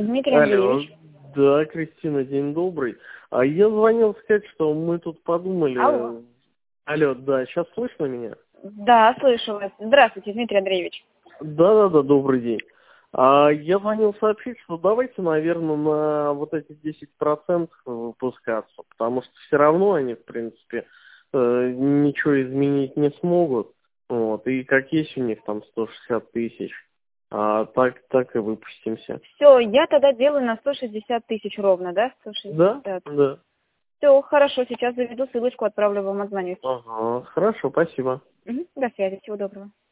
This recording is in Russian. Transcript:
Дмитрий Алло, Андреевич. да, Кристина, день добрый. А я звонил сказать, что мы тут Алло. подумали... Алло, да, сейчас слышно меня? Да, слышу вас. Здравствуйте, Дмитрий Андреевич. Да, добрый день. Я звонил сообщить, что давайте, наверное, на вот эти 10% выпускаться, потому что все равно они, в принципе, ничего изменить не смогут. Вот, и как есть у них там 160 тысяч, так и выпустимся. Все, я тогда делаю на 160 тысяч ровно, да? Да? 160. Да. Все, хорошо, сейчас заведу ссылочку, отправлю вам, отзвонюсь. Ага, хорошо, спасибо. До связи, всего доброго.